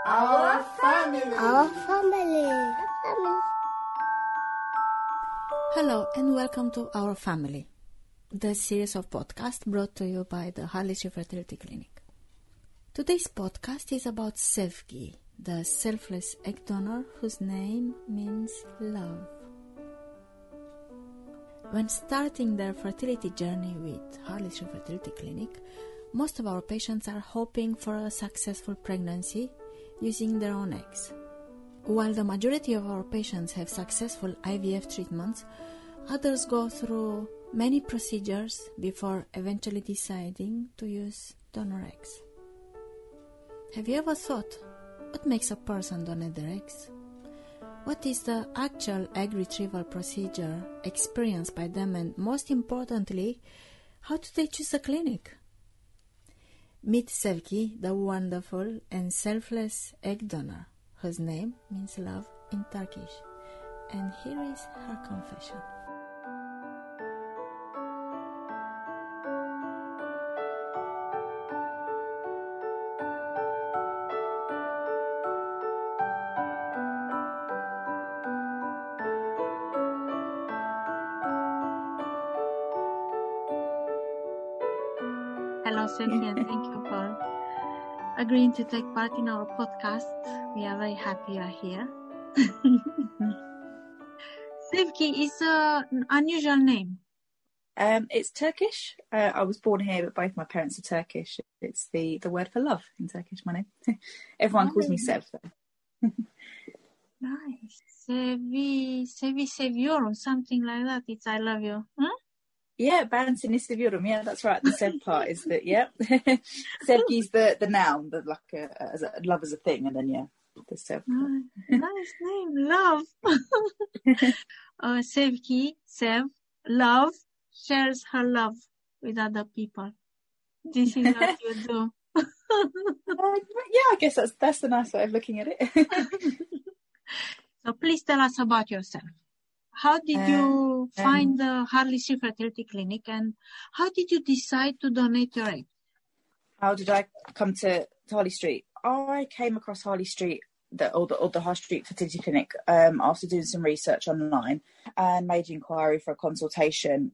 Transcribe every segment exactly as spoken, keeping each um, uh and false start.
Our family. Our family. Hello and welcome to Our Family, the series of podcasts brought to you by the Harley Street Fertility Clinic. Today's podcast is about Sevgi, the selfless egg donor whose name means love. When starting their fertility journey with Harley Street Fertility Clinic, most of our patients are hoping for a successful pregnancy using their own eggs. While the majority of our patients have successful I V F treatments, others go through many procedures before eventually deciding to use donor eggs. Have you ever thought, what makes a person donate their eggs? What is the actual egg retrieval procedure experienced by them, and most importantly, how do they choose a clinic? Meet Sevgi, the wonderful and selfless egg donor, whose name means love in Turkish. And here is her confession. Hello, Sevgi, and thank you for agreeing to take part in our podcast. We are very happy you are here. Sevgi is uh, an unusual name. Um, it's Turkish. Uh, I was born here, but both my parents are Turkish. It's the, the word for love in Turkish, my name. Everyone oh, calls me Sev, though. Nice. Sevi, Sevi seviyorum, something like that. It's I love you. Hmm? Yeah, ben seni seviyorum. Yeah, that's right. The Sev part is the, yeah. Sevgi's the, the noun, the like a, as a, love as a thing, and then, yeah, the Sev. Nice, nice name, love. uh, Sevgi, Sev, love, shares her love with other people. This is what you do. uh, yeah, I guess that's, that's the nice way of looking at it. So please tell us about yourself. How did you uh, find um, the Harley Street Fertility Clinic, and how did you decide to donate your egg? How did I come to, to Harley Street? I came across Harley Street, the, or, the, or the Harley Street Fertility Clinic, um, after doing some research online and made an inquiry for a consultation.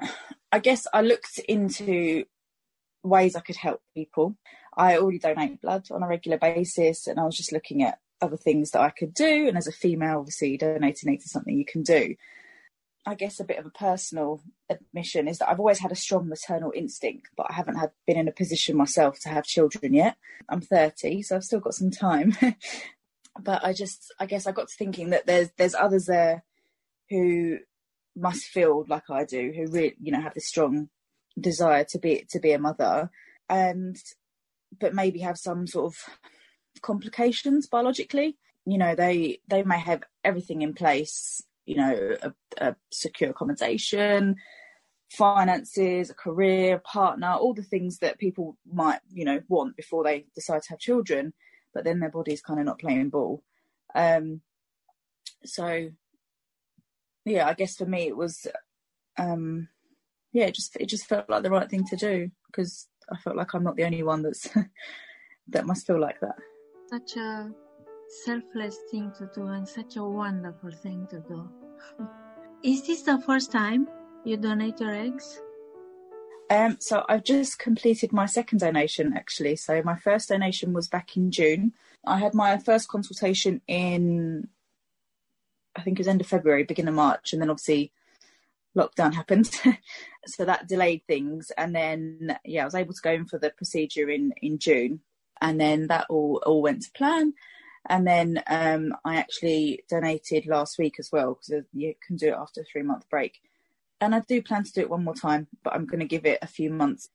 I guess I looked into ways I could help people. I already donate blood on a regular basis, and I was just looking at other things that I could do, and as a female, obviously donating eggs is something you can do. I guess a bit of a personal admission is that I've always had a strong maternal instinct, but I haven't had been in a position myself to have children yet. I'm thirty, so I've still got some time. But I just, I guess I got to thinking that there's there's others there who must feel like I do, who really, you know, have this strong desire to be to be a mother, and but maybe have some sort of complications biologically. You know, they they may have everything in place, you know, a, a secure accommodation, finances, a career, a partner, all the things that people might, you know, want before they decide to have children, but then their body's kind of not playing ball. Um, so, yeah, I guess for me it was, um, yeah, it just it just felt like the right thing to do, because I felt like I'm not the only one that's that must feel like that. Such a selfless thing to do, and such a wonderful thing to do. Is this the first time you donate your eggs? Um, so I've just completed my second donation, actually. So my first donation was back in June. I had my first consultation in, I think it was end of February, beginning of March, and then obviously lockdown happened. So that delayed things. And then, yeah, I was able to go in for the procedure in, in June. And then that all, all went to plan. And then um, I actually donated last week as well, because you can do it after a three-month break. And I do plan to do it one more time, but I'm going to give it a few months.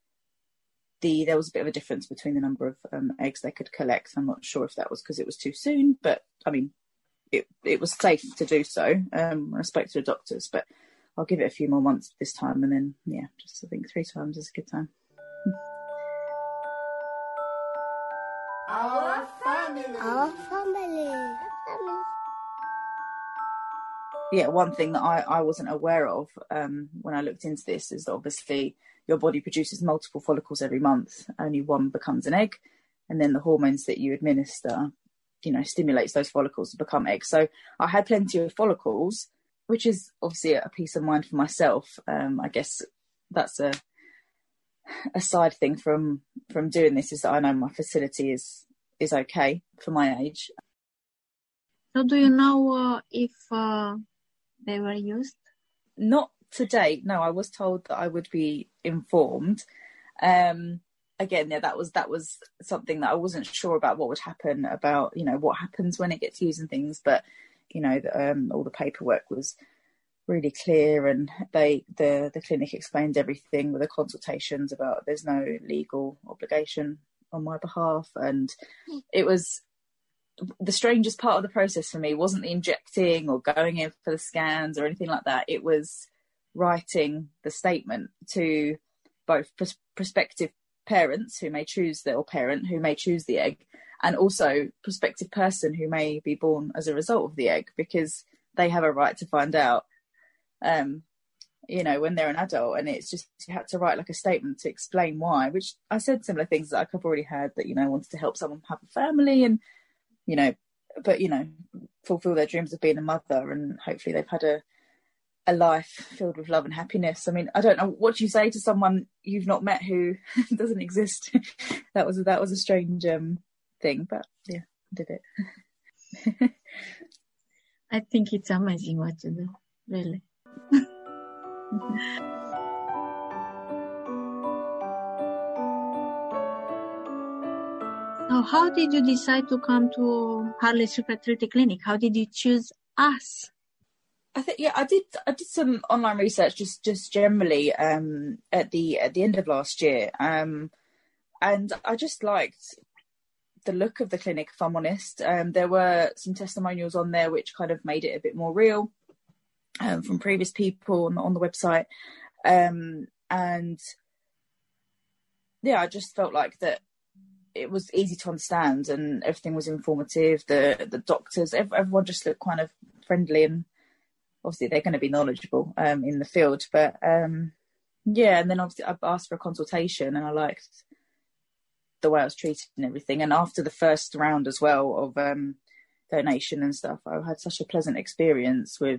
The There was a bit of a difference between the number of um, eggs they could collect. I'm not sure if that was because it was too soon, but, I mean, it, it was safe to do so, um, respect to the doctors. But I'll give it a few more months this time. And then, yeah, just I think three times is a good time. Our family. Our family. Yeah, one thing that I, I wasn't aware of um, when I looked into this is that obviously your body produces multiple follicles every month. Only one becomes an egg. And then the hormones that you administer you know, stimulates those follicles to become eggs. So I had plenty of follicles, which is obviously a peace of mind for myself. Um, I guess that's a a side thing from from doing this, is that I know my fertility is is okay for my age. So do you know uh, if uh, they were used? Not to date, no. I was told that I would be informed. Um, again, yeah, that was that was something that I wasn't sure about, what would happen, about, you know, what happens when it gets used and things. But, you know, um, all the paperwork was really clear, and they the the clinic explained everything with the consultations about there's no legal obligation on my behalf. And it was the strangest part of the process for me wasn't the injecting or going in for the scans or anything like that. It was writing the statement to both pr- prospective parents who may choose the or parent who may choose the egg, and also prospective person who may be born as a result of the egg, because they have a right to find out, um, you know, when they're an adult. And it's just, you had to write like a statement to explain why, which I said similar things that I've already had, that, you know, I wanted to help someone have a family and, you know, but, you know, fulfill their dreams of being a mother, and hopefully they've had a, a life filled with love and happiness. I mean, I don't know, what do you say to someone you've not met who doesn't exist? that was, that was a strange um, thing, but yeah, I did it. I think it's amazing what you do, really. So how did you decide to come to Harley Street Fertility Clinic? How did you choose us? I think, yeah, I did. I did some online research, just just generally um, at the at the end of last year, um, and I just liked the look of the clinic. If I'm honest, um, there were some testimonials on there which kind of made it a bit more real, um, from previous people on, on the website, um, and yeah, I just felt like that it was easy to understand and everything was informative. The the doctors, everyone just looked kind of friendly, and obviously they're going to be knowledgeable um, in the field. But um, yeah, and then obviously I asked for a consultation, and I liked the way I was treated and everything. And after the first round as well of um, donation and stuff, I had such a pleasant experience with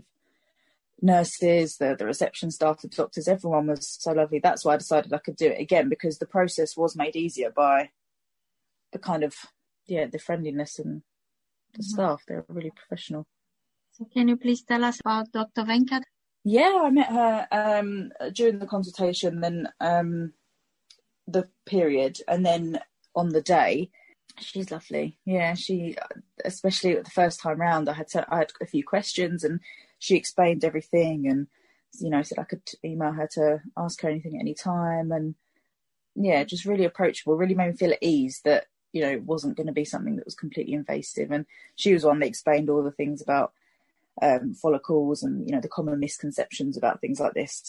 nurses, the, the reception staff, the doctors, everyone was so lovely. That's why I decided I could do it again, because the process was made easier by the kind of, yeah, the friendliness and the mm-hmm. staff. They're really professional. So can you please tell us about Doctor Venkat? Yeah, I met her um, during the consultation, then um, the period, and then on the day. She's lovely. Yeah, she, especially the first time round, I had to, I had a few questions, and she explained everything, and, you know, said I could email her to ask her anything at any time. And yeah, just really approachable, really made me feel at ease that, you know, it wasn't going to be something that was completely invasive. And she was one that explained all the things about um, follicles and, you know, the common misconceptions about things like this.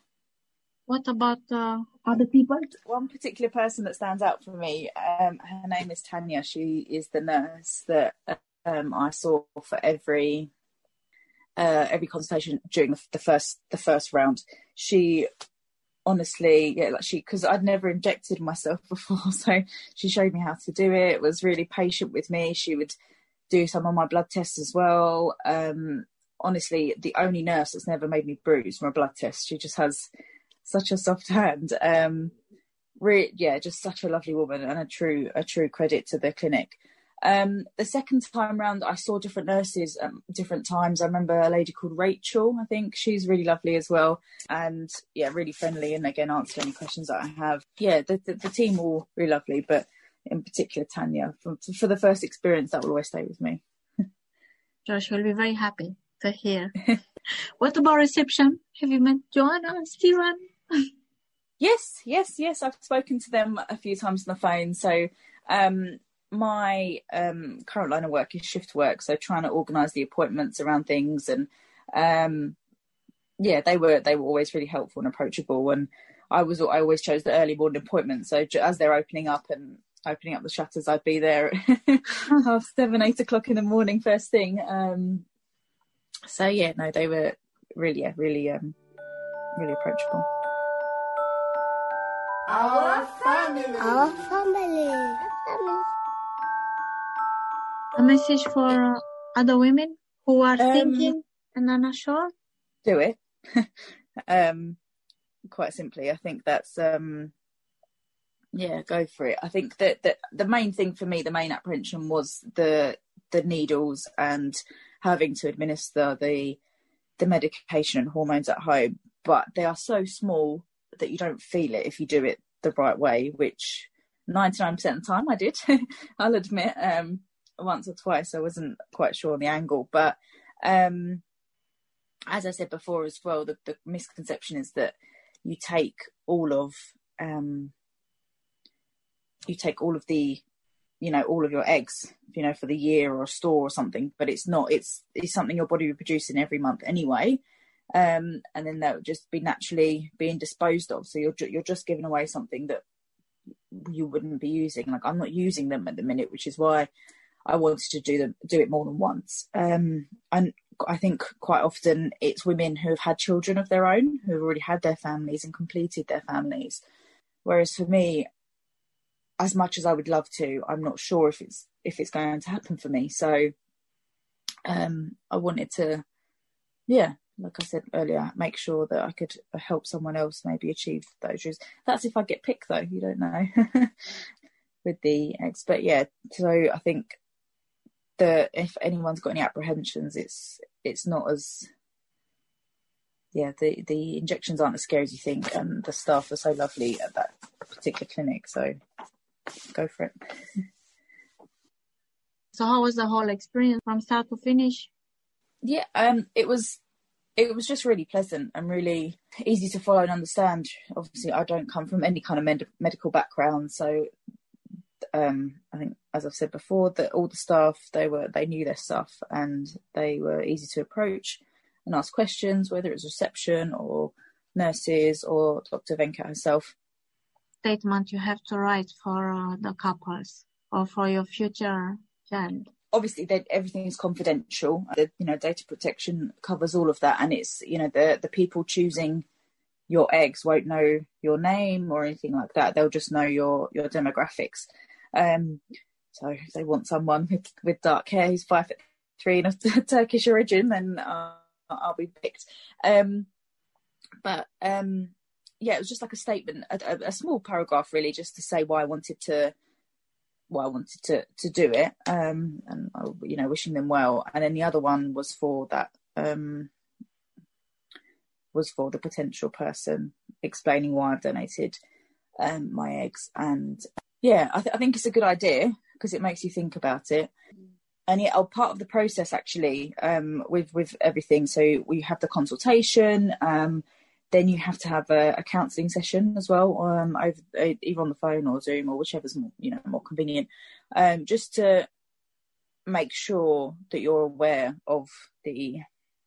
What about uh, other people? One particular person that stands out for me, um, her name is Tanya. She is the nurse that um, I saw for every uh, every consultation during the, the first the first round. She honestly, yeah, like she, because I'd never injected myself before, so she showed me how to do it. Was really patient with me. She would do some of my blood tests as well. Um, honestly, the only nurse that's never made me bruise from a blood test. She just has such a soft hand. Um, re- yeah, just such a lovely woman, and a true a true credit to the clinic. Um, the second time round, I saw different nurses at different times. I remember a lady called Rachel, I think. She's really lovely as well, and yeah, really friendly, and again, answer any questions that I have. Yeah, the, the, the team all really lovely, but in particular Tanya, for, for the first experience, that will always stay with me. Josh will be very happy to hear. What about reception? Have you met Joanna and Stephen? Yes, yes, yes. I've spoken to them a few times on the phone. So um, my um, current line of work is shift work, so trying to organise the appointments around things, and um, yeah, they were they were always really helpful and approachable. And I was I always chose the early morning appointments. So as they're opening up and opening up the shutters, I'd be there at half seven, eight o'clock in the morning, first thing. Um, so yeah, no, they were really, yeah, really, um, really approachable. Our family. Our family. A message for uh, other women who are Um, thinking and are not sure? Do it. um, quite simply, I think that's um, yeah, go for it. I think that, that the main thing for me, the main apprehension was the the needles and having to administer the the medication and hormones at home, but they are so small that you don't feel it if you do it the right way, which ninety-nine percent of the time I did. I'll admit, um, once or twice I wasn't quite sure on the angle, but um, as I said before as well, the, the misconception is that you take all of um, you take all of the you know all of your eggs, you know, for the year or a store or something, but it's not. It's it's something your body will produce in every month anyway, um, and then that would just be naturally being disposed of. So you're ju- you're just giving away something that you wouldn't be using. Like, I'm not using them at the minute, which is why I wanted to do them do it more than once. Um, and I think quite often it's women who have had children of their own, who have already had their families and completed their families. Whereas for me, as much as I would love to, I'm not sure if it's if it's going to happen for me. So um, I wanted to, yeah, like I said earlier, make sure that I could help someone else maybe achieve those dreams. That's if I get picked, though. You don't know with the eggs. But yeah, so I think that if anyone's got any apprehensions, it's it's not as, yeah, the, the injections aren't as scary as you think, and the staff are so lovely at that particular clinic. So go for it. So how was the whole experience from start to finish? Yeah, um, it was it was just really pleasant and really easy to follow and understand. Obviously, I don't come from any kind of med- medical background, so um, I think, as I've said before, that all the staff they were they knew their stuff and they were easy to approach and ask questions, whether it was reception or nurses or Doctor Venkat herself. Statement you have to write for uh, the couples or for your future child? Obviously, they, everything is confidential. The, you know, data protection covers all of that, and it's, you know, the the people choosing your eggs won't know your name or anything like that. They'll just know your your demographics. Um, so if they want someone with, with dark hair who's five foot three and of Turkish origin, then uh, I'll be picked. Um, but um, yeah, it was just like a statement, a, a small paragraph really, just to say why I wanted to, why I wanted to to do it, um, and you know, wishing them well. And then the other one was for that, um, was for the potential person, explaining why I've donated um, my eggs. And yeah, I, th- I think it's a good idea because it makes you think about it. And yeah, oh, part of the process actually, um, with with everything. So we have the consultation. Um, Then you have to have a, a counselling session as well, um, over, either on the phone or Zoom or whichever's more, you know, more convenient, um, just to make sure that you're aware of the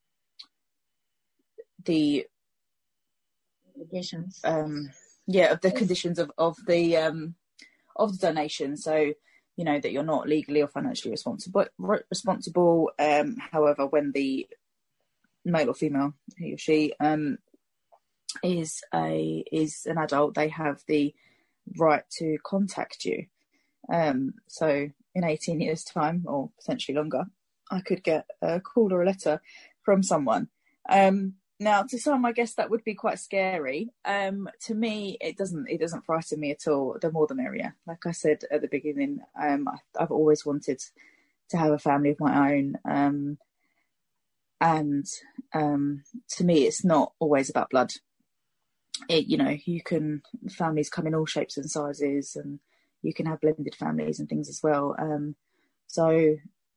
the Conditions. um, yeah, of the conditions of of the um, of the donation. So, you know, that you're not legally or financially responsible. Responsible. Um, however, when the male or female, he or she, um, is a is an adult, they have the right to contact you. Um, so in eighteen years time, or potentially longer, I could get a call or a letter from someone. Um, now to some, I guess that would be quite scary. Um, to me, it doesn't it doesn't frighten me at all. The more the merrier. Like I said at the beginning, um, I, I've always wanted to have a family of my own. Um, and um, to me, it's not always about blood. It, you know, you can, families come in all shapes and sizes, and you can have blended families and things as well. Um, so,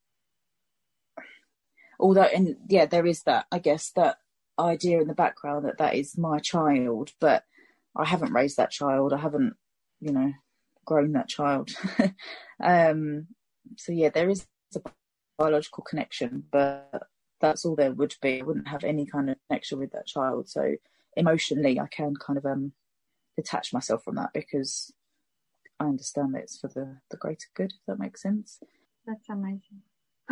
although, and yeah, there is that, I guess, that idea in the background that that is my child, but I haven't raised that child. I haven't, you know, grown that child. um, so yeah, there is a biological connection, but that's all there would be. I wouldn't have any kind of connection with that child. So emotionally, I can kind of um, detach myself from that because I understand that it's for the, the greater good, if that makes sense. That's amazing.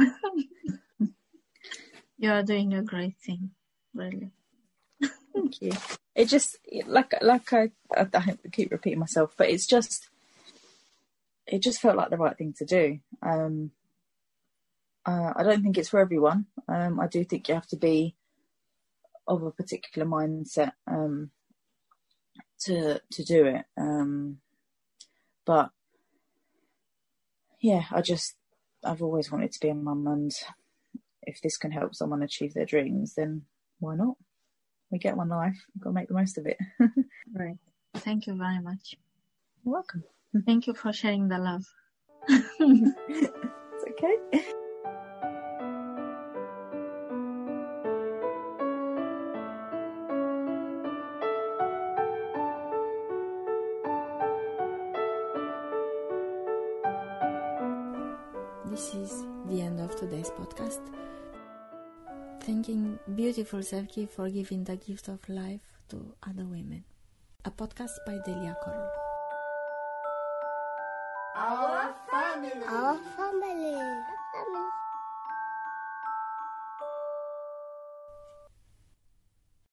You're doing a great thing, really. Thank you. It just, like like I, I, I keep repeating myself, but it's just, it just felt like the right thing to do. Um, Uh, I don't think it's for everyone. Um, I do think you have to be of a particular mindset um, to to do it. Um, but yeah, I just I've always wanted to be a mum, and if this can help someone achieve their dreams, then why not? We get one life, we've got to make the most of it. Right. Thank you very much. You're welcome. Thank you for sharing the love. It's okay. This is the end of today's podcast. Thanking beautiful Sevgi for giving the gift of life to other women. A podcast by Delia Korol. Our family. Our family.